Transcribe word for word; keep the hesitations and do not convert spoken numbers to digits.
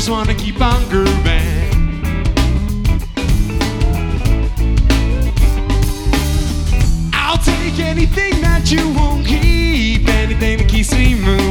just wanna keep on grooving. I'll take anything that you won't keep, anything that keeps me moving.